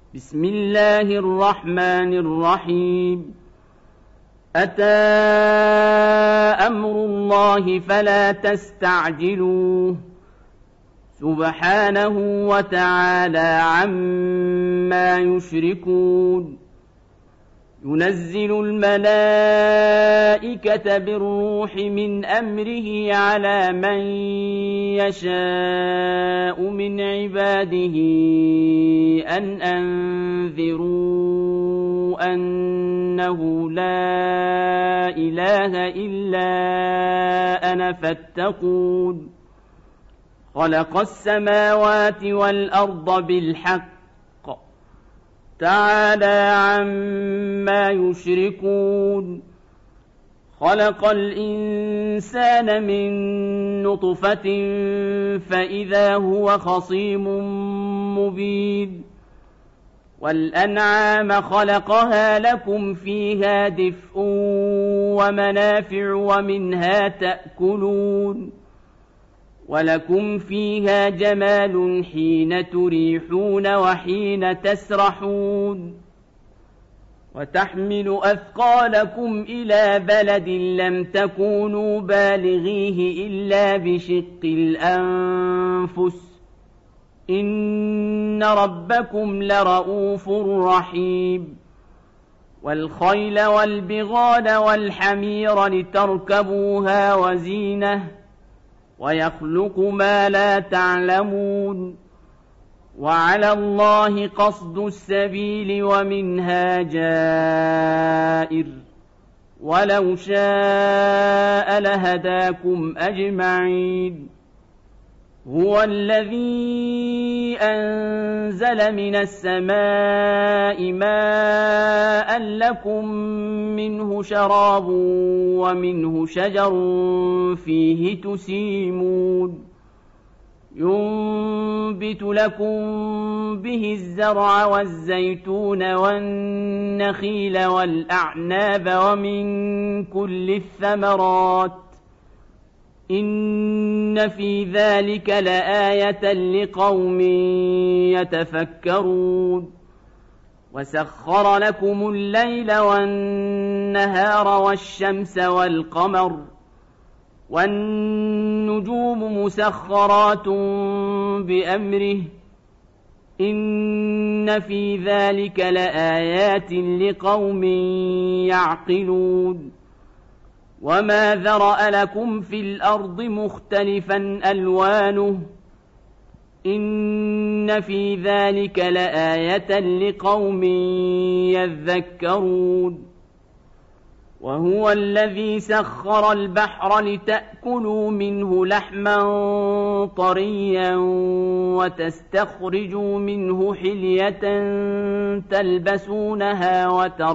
بسم الله الرحمن الرحيم أتى أمر الله فلا تستعجلوه سبحانه وتعالى عما يشركون ينزل الملائكة بالروح من أمره على من يشاء من عباده أن أنذروا أنه لا إله إلا أنا فاتقون خلق السماوات والأرض بالحق تعالى عما يشركون خلق الإنسان من نطفة فإذا هو خصيم مبين والأنعام خلقها لكم فيها دفء ومنافع ومنها تأكلون ولكم فيها جمال حين تريحون وحين تسرحون وتحمل أثقالكم إلى بلد لم تكونوا بالغيه إلا بشق الأنفس إن ربكم لرؤوف رحيم والخيل والبغال والحمير لتركبوها وزينة ويخلق ما لا تعلمون وعلى الله قصد السبيل ومنها جائر ولو شاء لهداكم أجمعين هو الذي أنزل من السماء ماء لكم منه شراب ومنه شجر فيه تسيمون ينبت لكم به الزرع والزيتون والنخيل والأعناب ومن كل الثمرات إن في ذلك لآية لقوم يتفكرون وسخر لكم الليل والنهار والشمس والقمر والنجوم مسخرات بأمره إن في ذلك لآيات لقوم يعقلون وما ذرأ لكم في الأرض مختلفا ألوانه إن في ذلك لآية لقوم يذكرون وهو الذي سخر البحر لتأكلوا منه لحما طريا وتستخرجوا منه حلية تلبسونها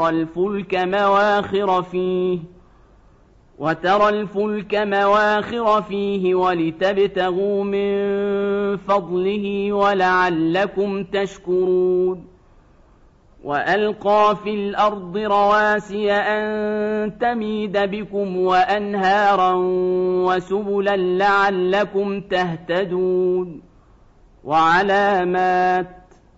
وترى الفلك مواخر فيه ولتبتغوا من فضله ولعلكم تشكرون وألقى في الأرض رواسي أن تميد بكم وأنهارا وسبلا لعلكم تهتدون وعلامات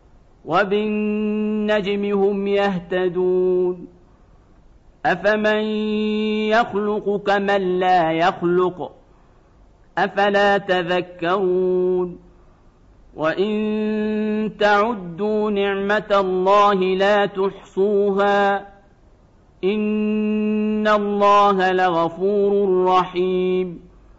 وبالنجم هم يهتدون أفمن يخلق كمن لا يخلق أفلا تذكرون وإن تعدوا نعمة الله لا تحصوها إن الله لغفور رحيم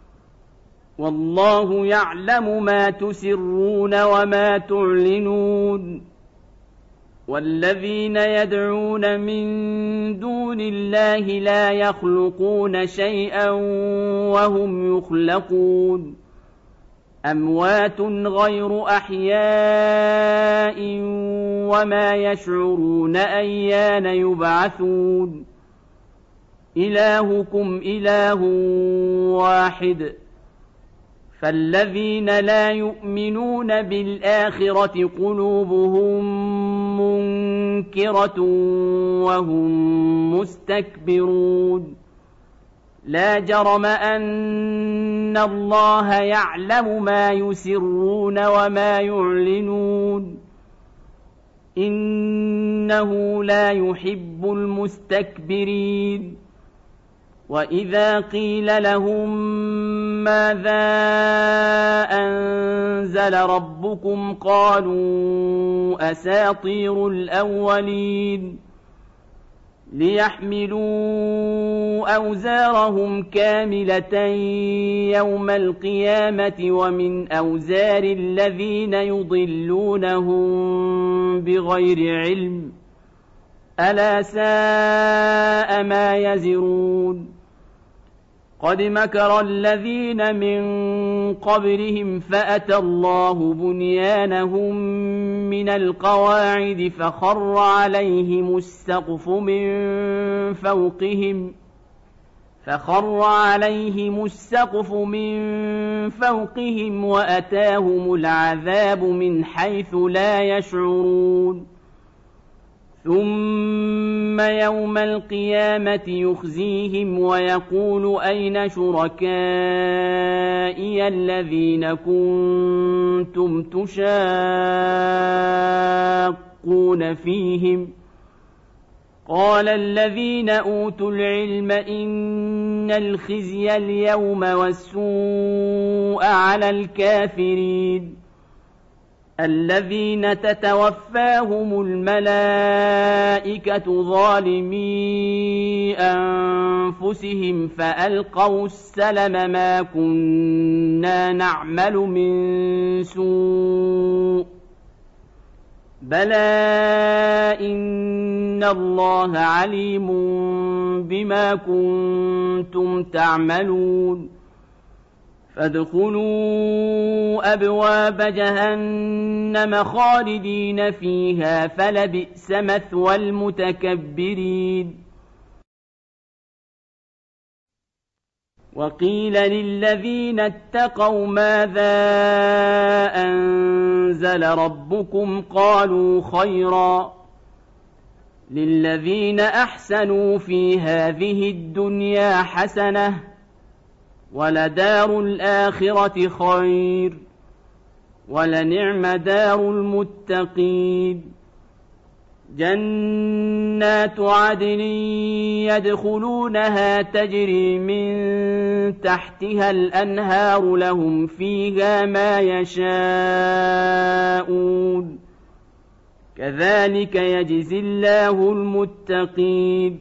والله يعلم ما تسرون وما تعلنون والذين يدعون من دون الله لا يخلقون شيئا وهم يخلقون أموات غير أحياء وما يشعرون أيان يبعثون إلهكم إله واحد فالذين لا يؤمنون بالآخرة قلوبهم منكرة وهم مستكبرون لا جرم أن الله يعلم ما يسرون وما يعلنون إنه لا يحب المستكبرين وإذا قيل لهم ماذا أنزل ربكم قالوا أساطير الأولين ليحملوا أوزارهم كاملة يوم القيامة ومن أوزار الذين يضلونهم بغير علم ألا ساء ما يزرون قد مكر الذين من قبلهم فأتى الله بنيانهم من القواعد فخر عليهم السقف من فوقهم وأتاهم العذاب من حيث لا يشعرون ثم يوم القيامة يخزيهم ويقول أين شركائي الذين كنتم تشاقون فيهم قال الذين أوتوا العلم إن الخزي اليوم والسوء على الكافرين الذين تتوفاهم الملائكة ظالمي أنفسهم فألقوا السلم ما كنا نعمل من سوء بلى إن الله عليم بما كنتم تعملون فادخلوا أبواب جهنم خالدين فيها فلبئس مثوى المتكبرين وقيل للذين اتقوا ماذا أنزل ربكم قالوا خيرا للذين أحسنوا في هذه الدنيا حسنة ولدار الآخرة خير ولنعم دار المتقين جنات عدن يدخلونها تجري من تحتها الأنهار لهم فيها ما يشاءون كذلك يجزي الله المتقين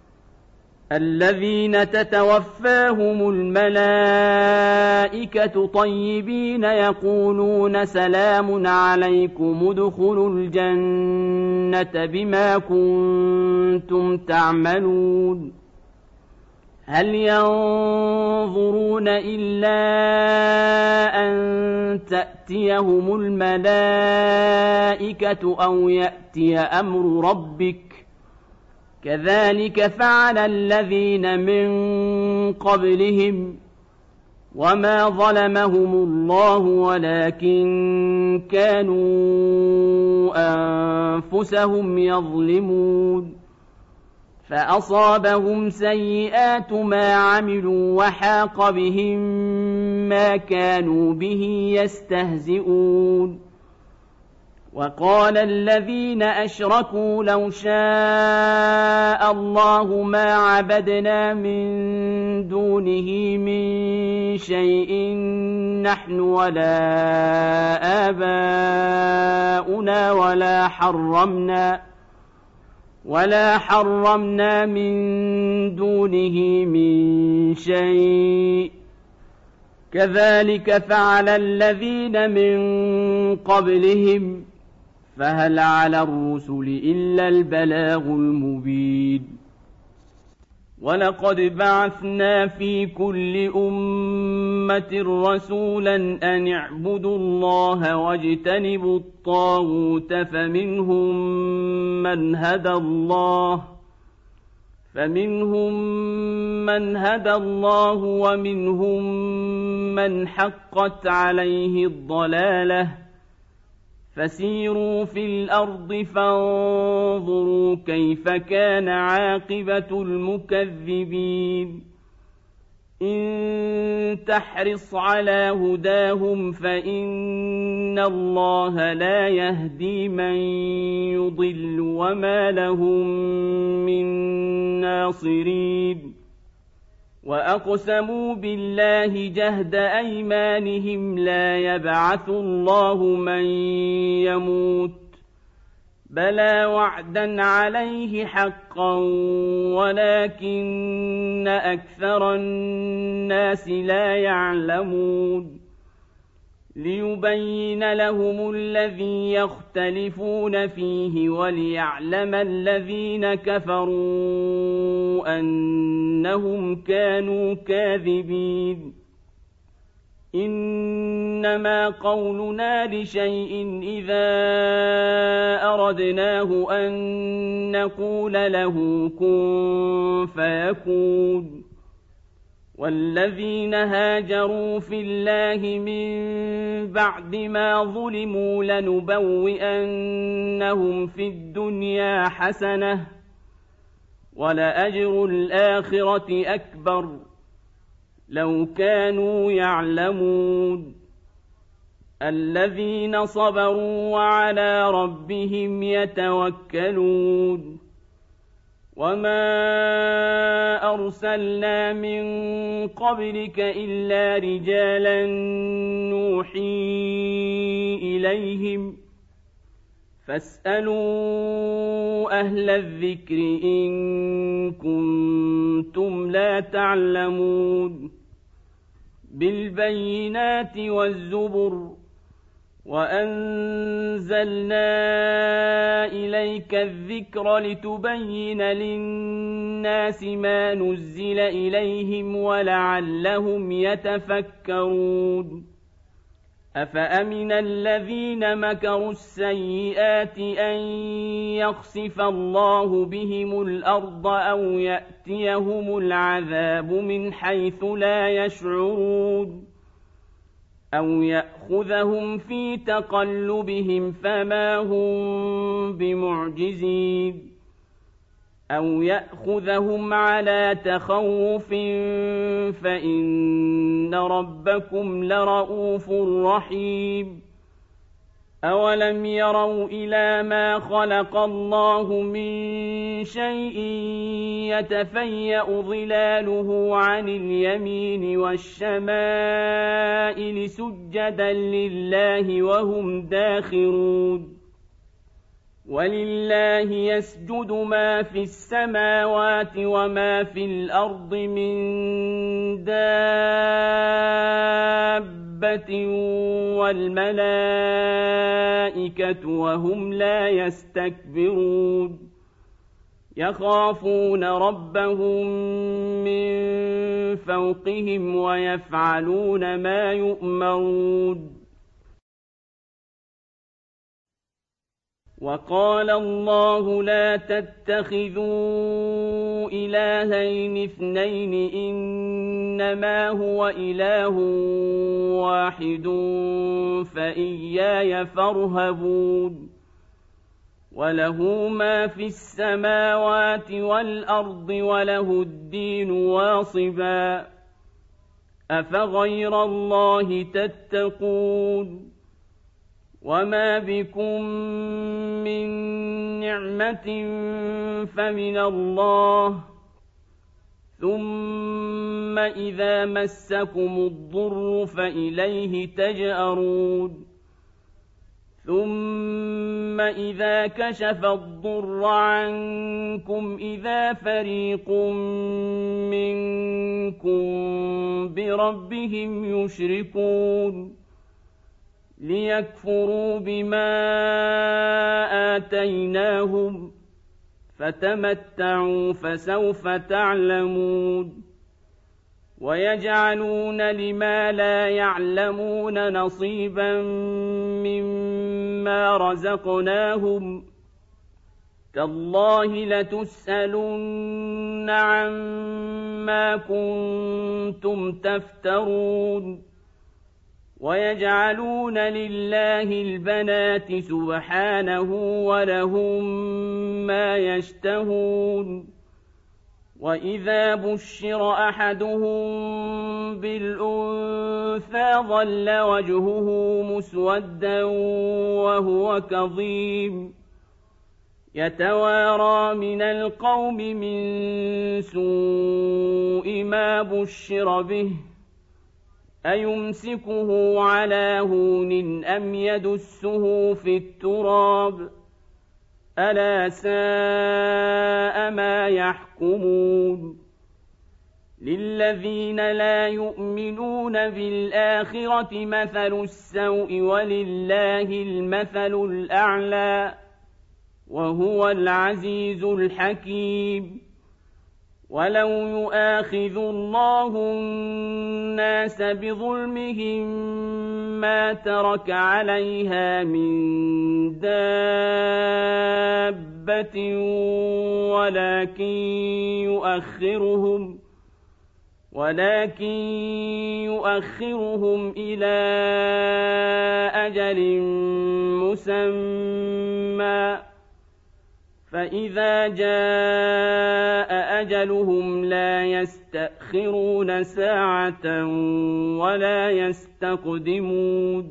الذين تتوفاهم الملائكة طيبين يقولون سلام عليكم ادخلوا الجنة بما كنتم تعملون هل ينظرون إلا أن تأتيهم الملائكة أو يأتي أمر ربك كذلك فعل الذين من قبلهم وما ظلمهم الله ولكن كانوا أنفسهم يظلمون فأصابهم سيئات ما عملوا وحاق بهم ما كانوا به يستهزئون وقال الذين أشركوا لو شاء الله ما عبدنا من دونه من شيء نحن ولا آباؤنا ولا حرمنا من دونه من شيء كذلك فعل الذين من قبلهم فهل على الرسل إلا البلاغ المبين ولقد بعثنا في كل أمة رسولا أن اعبدوا الله واجتنبوا الطاغوت فمنهم من هدى الله ومنهم من حقت عليه الضلالة فسيروا في الأرض فانظروا كيف كان عاقبة المكذبين إن تحرص على هداهم فإن الله لا يهدي من يضل وما لهم من ناصرين وأقسموا بالله جهد أيمانهم لا يبعث الله من يموت بلى وعدا عليه حقا ولكن أكثر الناس لا يعلمون ليبين لهم الذي يختلفون فيه وليعلم الذين كفروا أنهم كانوا كاذبين إنما قولنا لشيء إذا أردناه أن نقول له كن فيكون والذين هاجروا في الله من بعد ما ظلموا لنبوئنهم في الدنيا حسنة ولأجر الآخرة أكبر لو كانوا يعلمون الذين صبروا وعلى ربهم يتوكلون وما أرسلنا من قبلك إلا رجالا نوحي إليهم فاسألوا أهل الذكر إن كنتم لا تعلمون بالبينات والزبر وأنزلنا إليك الذكر لتبين للناس ما نزل إليهم ولعلهم يتفكرون أفأمن الذين مكروا السيئات أن يخسف الله بهم الأرض أو يأتيهم العذاب من حيث لا يشعرون أو يأخذهم في تقلبهم فما هم بمعجزين أو يأخذهم على تخوف فإن ربكم لرءوف رحيم أولم يروا إلى ما خلق الله من شيء يتفيأ ظلاله عن اليمين والشمائل سجدا لله وهم داخرون ولله يسجد ما في السماوات وما في الأرض من دابة والملائكة وهم لا يستكبرون يخافون ربهم من فوقهم ويفعلون ما يؤمرون وقال الله لا تتخذوا إلهين اثنين إنما هو إله واحد فإياي فارهبون وله ما في السماوات والأرض وله الدين واصبا أفغير الله تتقون وما بكم من نعمة فمن الله ثم إذا مسكم الضر فإليه تجأرون ثم إذا كشف الضر عنكم إذا فريق منكم بربهم يشركون ليكفروا بما آتيناهم فتمتعوا فسوف تعلمون ويجعلون لما لا يعلمون نصيبا مما رزقناهم تالله لتسألن عما كنتم تفترون ويجعلون لله البنات سبحانه ولهم ما يشتهون وإذا بشر أحدهم بالأنثى ظل وجهه مسودا وهو كظيم يتوارى من القوم من سوء ما بشر به أيمسكه على هون أم يدسه في التراب ألا ساء ما يحكمون للذين لا يؤمنون بالآخرة مثل السوء ولله المثل الأعلى وهو العزيز الحكيم ولو يؤاخذ الله الناس بظلمهم ما ترك عليها من دابة ولكن يؤخرهم إلى أجل مسمى فإذا جاء أجلهم لا يستأخرون ساعة ولا يستقدمون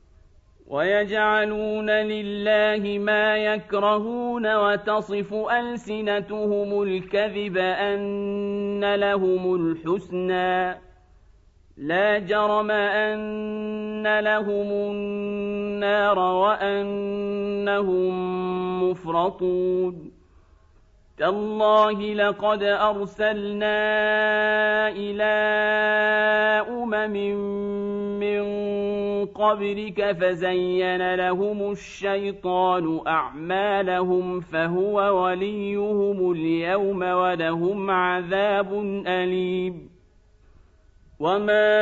ويجعلون لله ما يكرهون وتصف ألسنتهم الكذب أن لهم الحسنى لا جرم أن لهم النار وأنهم مفرطون تالله لقد أرسلنا إلى من قبلك فزين لهم الشيطان أعمالهم فهو وليهم اليوم ولهم عذاب أليم وما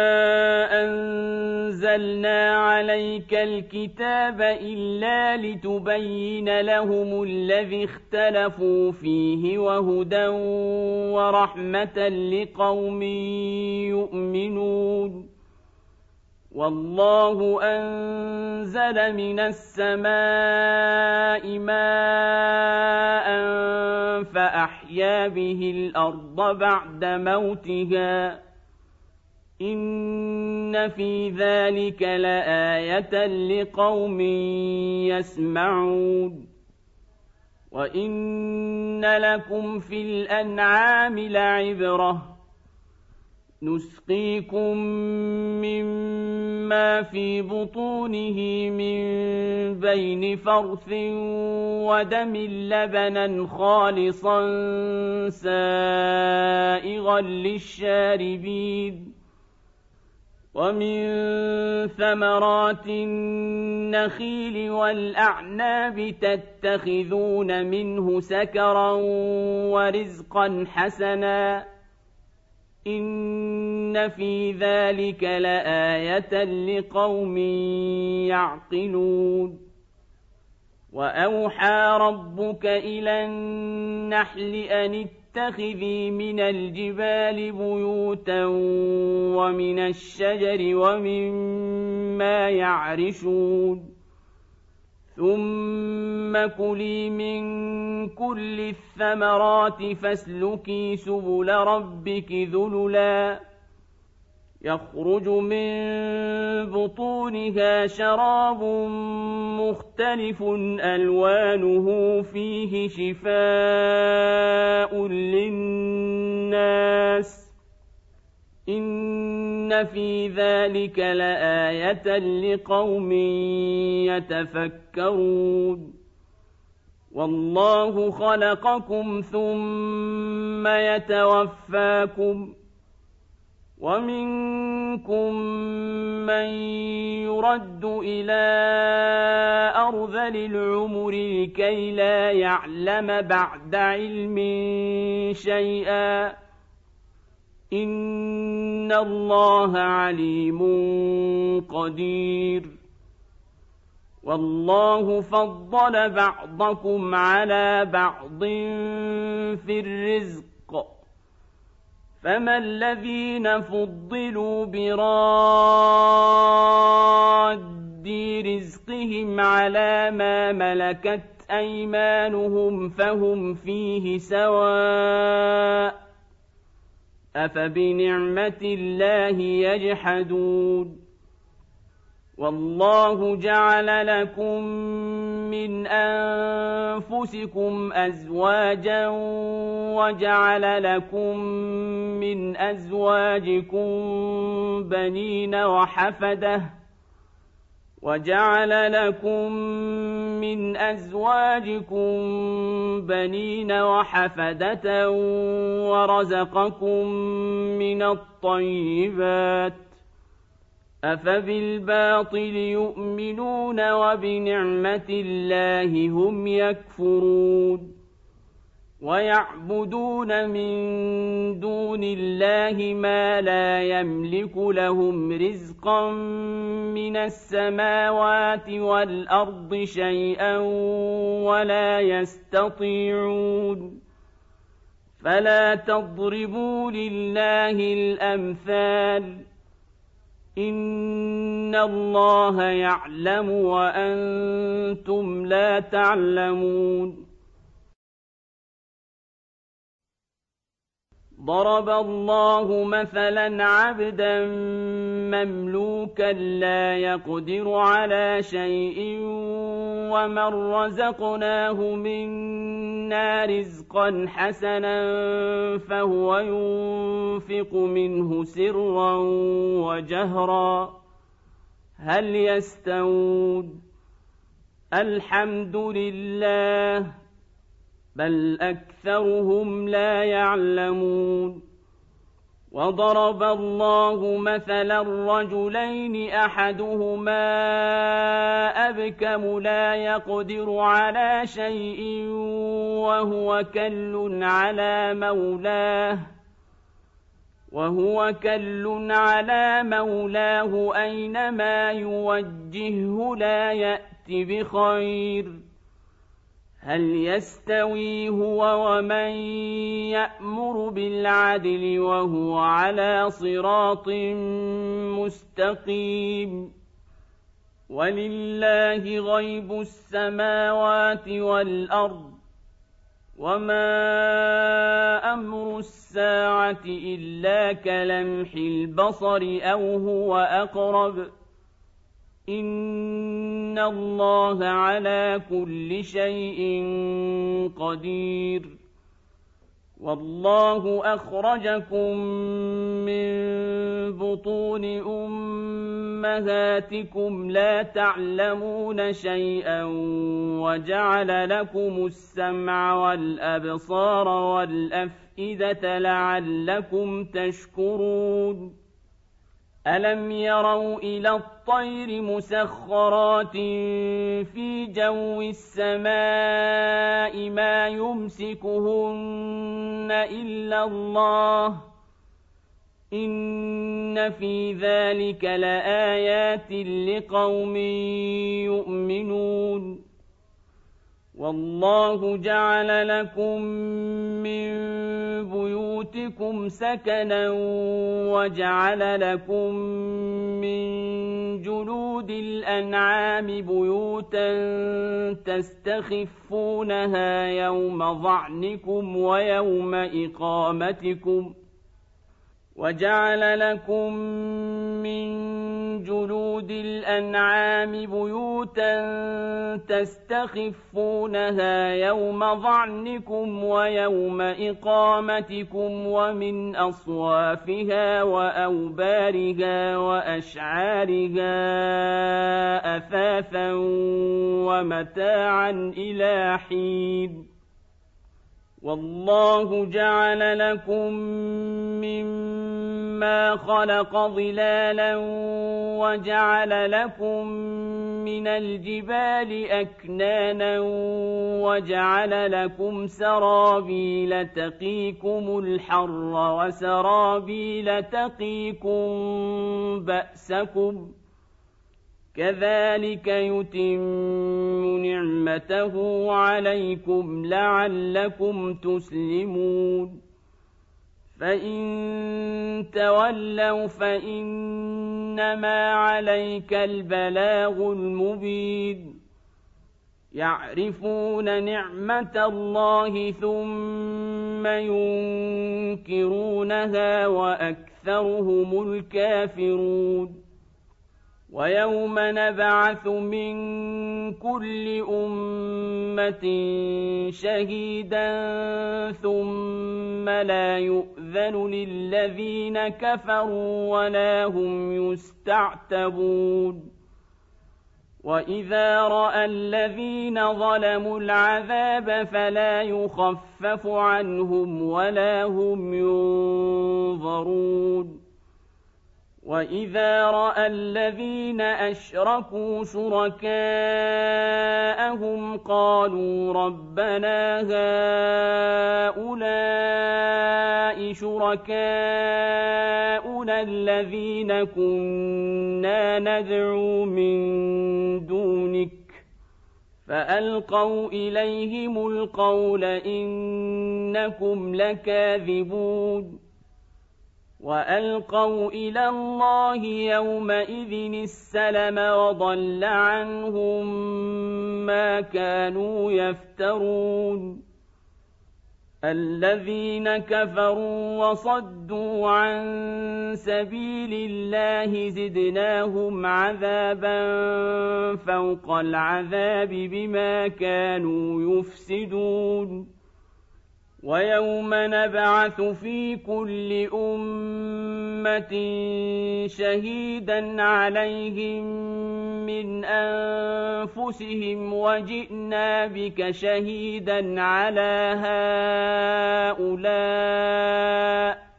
أنزلنا عليك الكتاب إلا لتبين لهم الذي اختلفوا فيه وهدى ورحمة لقوم يؤمنون والله أنزل من السماء ماء فأحيا به الأرض بعد موتها إن في ذلك لآية لقوم يسمعون وإن لكم في الأنعام لعبرة نسقيكم مما في بطونه من بين فرث ودم لبنا خالصا سائغا للشاربين ومن ثمرات النخيل والأعناب تتخذون منه سكرا ورزقا حسنا إن في ذلك لآية لقوم يعقلون وأوحى ربك إلى النحل أن اتخذي من الجبال بيوتا ومن الشجر ومما يعرشون ثم كلي من كل الثمرات فاسلكي سبل ربك ذللا يخرج من بطونها شراب مختلف ألوانه فيه شفاء للناس إن في ذلك لآية لقوم يتفكرون والله خلقكم ثم يتوفاكم ومنكم من يرد إلى أرذل العمر لكي لا يعلم بعد علم شيئا إن الله عليم قدير والله فضل بعضكم على بعض في الرزق فما الذين فضلوا براد رزقهم على ما ملكت أيمانهم فهم فيه سواء أفبنعمة الله يجحدون والله جعل لكم من أنفسكم أزواجا وجعل لكم من أزواجكم بنين وحفدة ورزقكم من الطيبات أفبالباطل يؤمنون وبنعمة الله هم يكفرون ويعبدون من دون الله ما لا يملك لهم رزقا من السماوات والأرض شيئا ولا يستطيعون فلا تضربوا لله الأمثال إن الله يعلم وأنتم لا تعلمون ضرب الله مثلا عبدا مملوكا لا يقدر على شيء ومن رزقناه منا رزقا حسنا فهو ينفق منه سرا وجهرا هل يستوون الحمد لله بل أكثرهم لا يعلمون وضرب الله مثلا رجلين أحدهما أبكم لا يقدر على شيء وهو كل على مولاه أينما يوجهه لا يأت بخير هل يستوي هو ومن يأمر بالعدل وهو على صراط مستقيم ولله غيب السماوات والأرض وما أمر الساعة إلا كلمح البصر أو هو أقرب إن الله على كل شيء قدير والله أخرجكم من بطون أمهاتكم لا تعلمون شيئا وجعل لكم السمع والأبصار والأفئدة لعلكم تشكرون ألم يروا إلى الطير مسخرات في جو السماء ما يمسكهن إلا الله إن في ذلك لآيات لقوم يؤمنون والله جعل لكم من بيوتكم سكنا وجعل لكم من جلود الأنعام بيوتا تستخفونها يوم ظعنكم ويوم إقامتكم وجعل لكم من جلود الأنعام بيوتا تستخفونها يوم ظعنكم ويوم إقامتكم ومن أصوافها وأوبارها وأشعارها أثاثا ومتاعا إلى حين والله جعل لكم مما خلق ظلالا وجعل لكم من الجبال أكنانا وجعل لكم سرابيل تقيكم الحر وسرابيل تقيكم بأسكم كذلك يتم نعمته عليكم لعلكم تسلمون فإن تولوا فإنما عليك البلاغ المبين يعرفون نعمة الله ثم ينكرونها وأكثرهم الكافرون ويوم نبعث من كل أمة شهيدا ثم لا يؤذن للذين كفروا ولا هم يستعتبون وإذا رأى الذين ظلموا العذاب فلا يخفف عنهم ولا هم ينظرون وإذا رأى الذين أشركوا شركاءهم قالوا ربنا هؤلاء شركاؤنا الذين كنا ندعو من دونك فألقوا إليهم القول إنكم لكاذبون وألقوا إلى الله يومئذ السلم وضل عنهم ما كانوا يفترون الذين كفروا وصدوا عن سبيل الله زدناهم عذابا فوق العذاب بما كانوا يفسدون ويوم نبعث في كل أمة شهيدا عليهم من أنفسهم وجئنا بك شهيدا على هؤلاء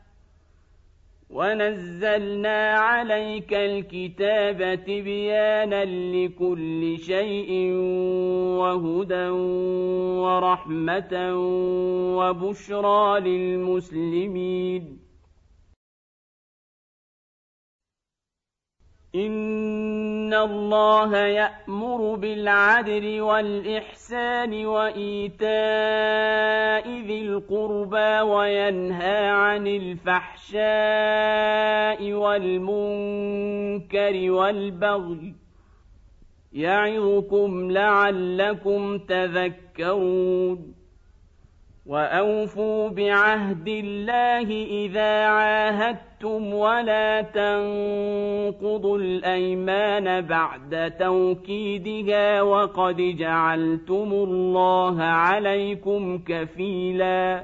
ونزلنا عليك الكتاب تبيانا لكل شيء وهدى ورحمة وبشرى للمسلمين إن الله يأمر بالعدل والإحسان وإيتاء ذي القربى وينهى عن الفحشاء والمنكر والبغي يعظكم لعلكم تذكرون وأوفوا بعهد الله إذا عاهدتم ولا تنقضوا الأيمان بعد توكيدها وقد جعلتم الله عليكم كفيلا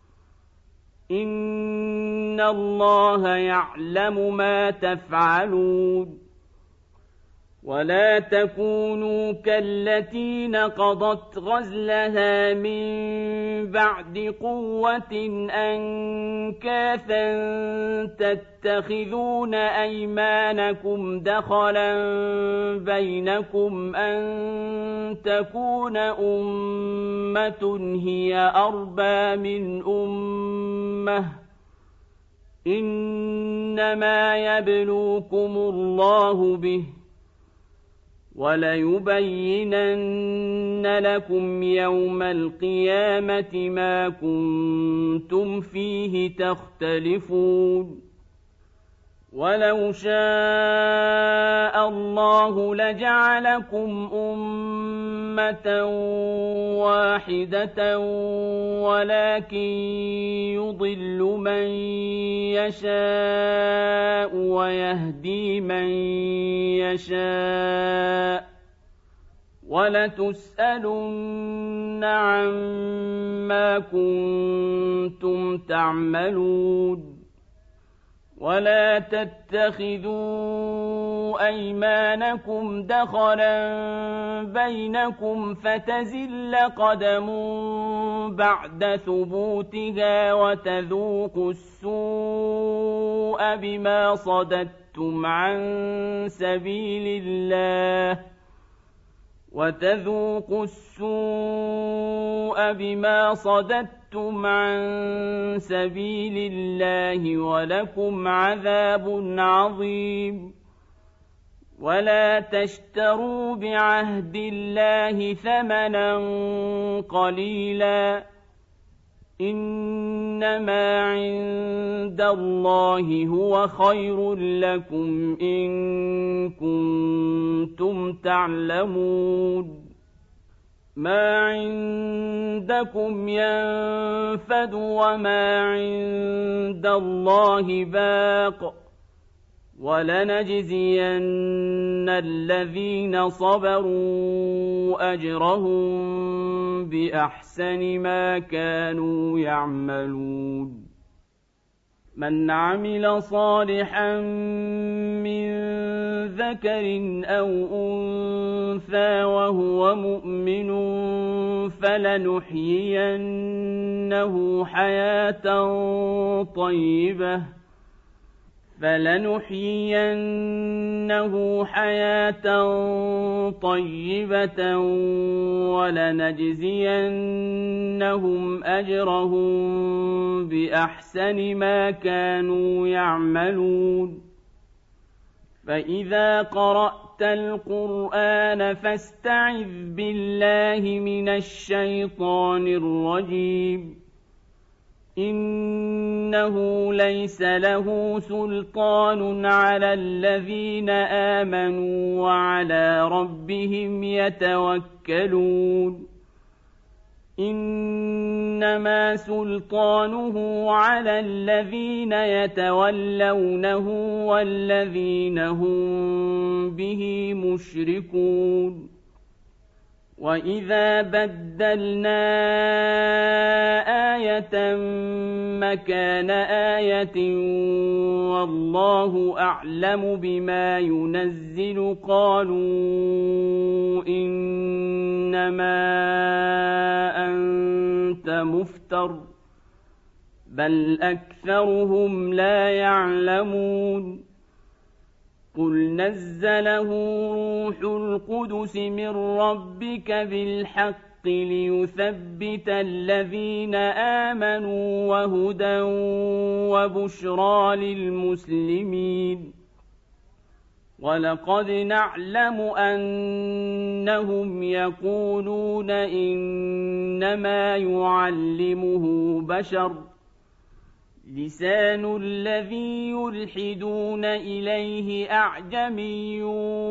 إن الله يعلم ما تفعلون ولا تكونوا كالتي نقضت غزلها من بعد قوة أنكاثا تتخذون أيمانكم دخلا بينكم أن تكون أمة هي أربى من أمة إنما يبلوكم الله به وليبينن لكم يوم القيامة ما كنتم فيه تختلفون ولو شاء الله لجعلكم أمة واحدة ولكن يضل من يشاء ويهدي من يشاء ولتسألن عما كنتم تعملون ولا تتخذوا أيمانكم دخلا بينكم فتزل قدم بعد ثبوتها وتذوقوا السوء بما صددتم عن سبيل الله وتذوقوا السوء بما صددتم عن سبيل الله ولكم عذاب عظيم ولا تشتروا بعهد الله ثمنا قليلا إنما عند الله هو خير لكم إن كنتم تعلمون ما عندكم ينفد وما عند الله باق ولنجزين الذين صبروا أجرهم بأحسن ما كانوا يعملون من عمل صالحا من ذكر أو أنثى وهو مؤمن فلنحيينه حياة طيبة ولنجزينهم أجرهم بأحسن ما كانوا يعملون فإذا قرأت القرآن فاستعذ بالله من الشيطان الرجيم إنه ليس له سلطان على الذين آمنوا وعلى ربهم يتوكلون إنما سلطانه على الذين يتولونه والذين هم به مشركون وإذا بدلنا آية مكان آية والله أعلم بما ينزل قالوا إنما أنت مفتر بل أكثرهم لا يعلمون قل نزله روح القدس من ربك بالحق ليثبت الذين آمنوا وهدى وبشرى للمسلمين ولقد نعلم أنهم يقولون إنما يعلمه بشر لسان الذي يلحدون إليه أعجمي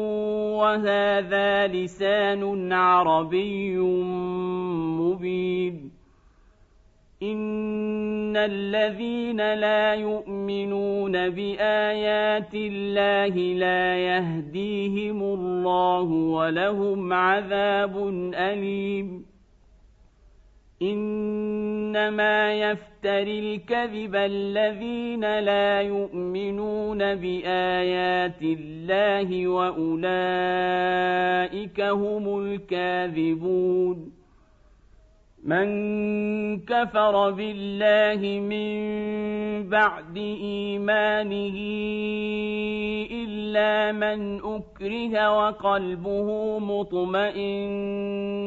وهذا لسان عربي مبين إن الذين لا يؤمنون بآيات الله لا يهديهم الله ولهم عذاب أليم إنما يفتري الكذب الذين لا يؤمنون بآيات الله وأولئك هم الكاذبون من كفر بالله من بعد إيمانه إلا من أكره وقلبه مطمئن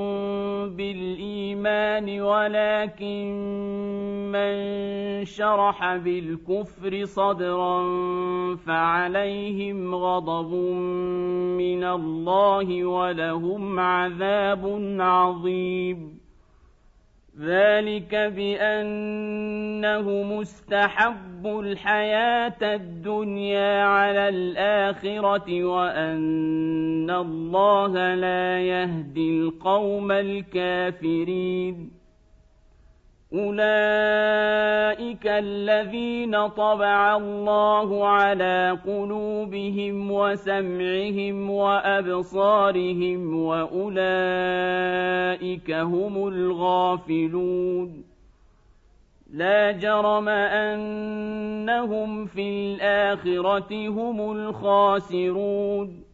بالإيمان ولكن من شرح بالكفر صدرا فعليهم غضب من الله ولهم عذاب عظيم ذلك بأنه مستحب الحياة الدنيا على الآخرة وأن الله لا يهدي القوم الكافرين أولئك الذين طبع الله على قلوبهم وسمعهم وأبصارهم وأولئك هم الغافلون لا جرم أنهم في الآخرة هم الخاسرون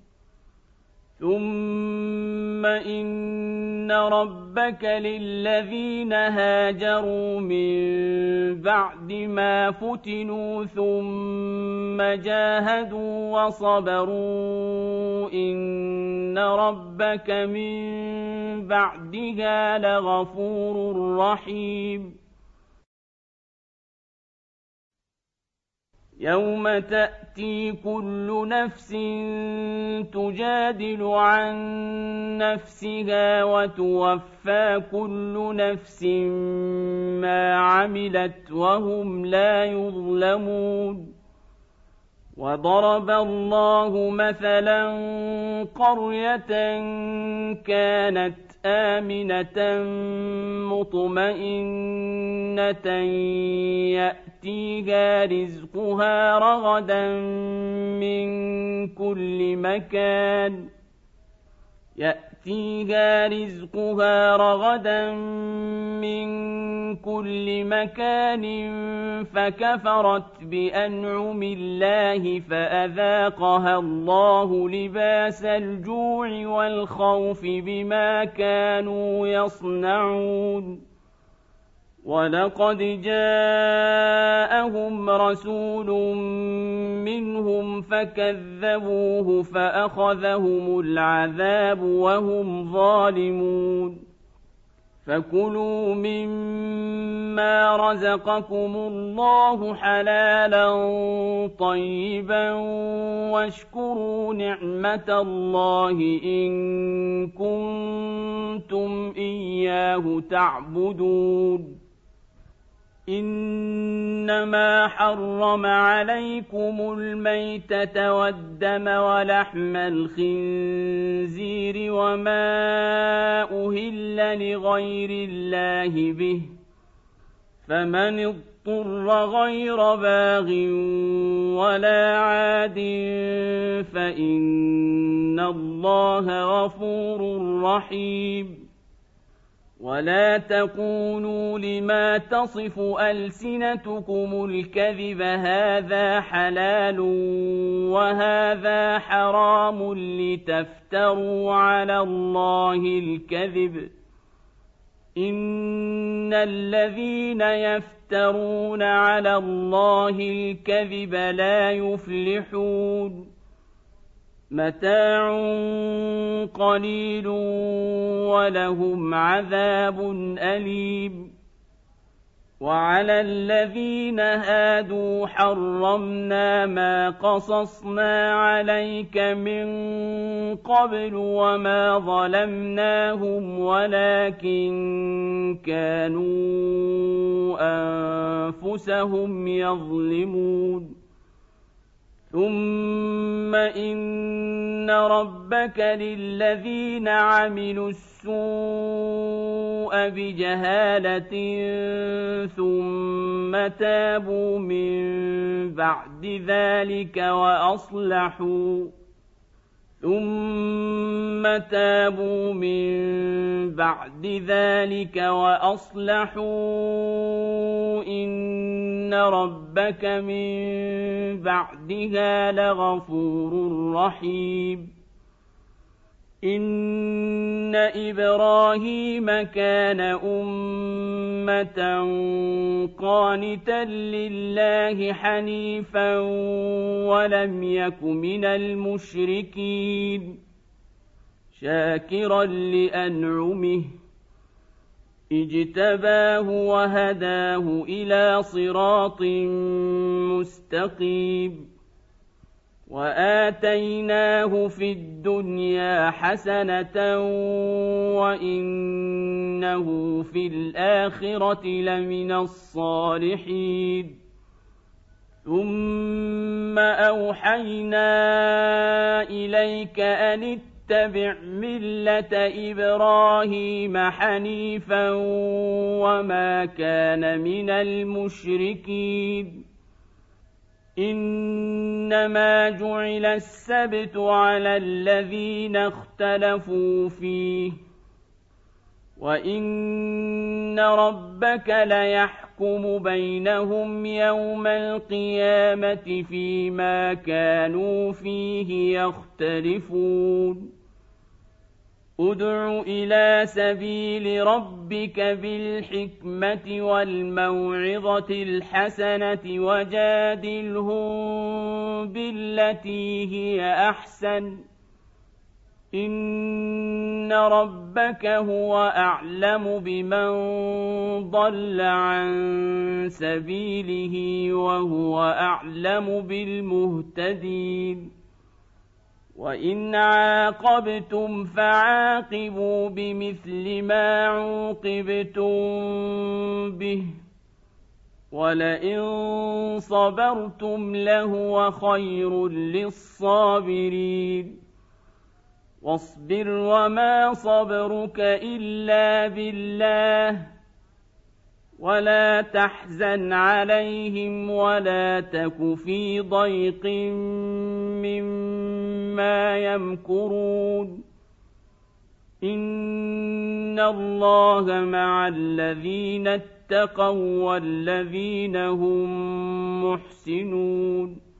ثم إن ربك للذين هاجروا من بعد ما فتنوا ثم جاهدوا وصبروا إن ربك من بعدها لغفور رحيم يوم تأتي كل نفس تجادل عن نفسها وتوفى كل نفس ما عملت وهم لا يظلمون وضرب الله مثلا قرية كانت آمنة مطمئنة يأتيها رزقها رغدا من كل مكان فكفرت بأنعم الله فأذاقها الله لباس الجوع والخوف بما كانوا يصنعون ولقد جاءهم رسول منهم فكذبوه فأخذهم العذاب وهم ظالمون فكلوا مما رزقكم الله حلالا طيبا واشكروا نعمة الله إن كنتم إياه تعبدون إنما حرم عليكم الميتة والدم ولحم الخنزير وما أهل لغير الله به فمن اضطر غير باغ ولا عاد فإن الله غفور رحيم ولا تقولوا لما تصف ألسنتكم الكذب هذا حلال وهذا حرام لتفتروا على الله الكذب إن الذين يفترون على الله الكذب لا يفلحون متاع قليل ولهم عذاب أليم وعلى الذين هادوا حرمنا ما قصصنا عليك من قبل وما ظلمناهم ولكن كانوا أنفسهم يظلمون ثم إن ربك للذين عملوا السوء بجهالة ثم تابوا من بعد ذلك وأصلحوا إن ربك من بعدها لغفور رحيم إن إبراهيم كان أمة قانتا لله حنيفا ولم يك من المشركين شاكرا لأنعمه اجتباه وهداه إلى صراط مستقيم وآتيناه في الدنيا حسنة وإنه في الآخرة لمن الصالحين ثم أوحينا إليك أن اتبع ملة إبراهيم حنيفا وما كان من المشركين إنما جعل السبت على الذين اختلفوا فيه وإن ربك ليحكم بينهم يوم القيامة فيما كانوا فيه يختلفون ادع إلى سبيل ربك بالحكمة والموعظة الحسنة وجادلهم بالتي هي أحسن إن ربك هو أعلم بمن ضل عن سبيله وهو أعلم بالمهتدين وإن عاقبتم فعاقبوا بمثل ما عوقبتم به ولئن صبرتم لهو خير للصابرين واصبر وما صبرك إلا بالله ولا تحزن عليهم ولا تك في ضيق مما يمكرون إن الله مع الذين اتقوا والذين هم محسنون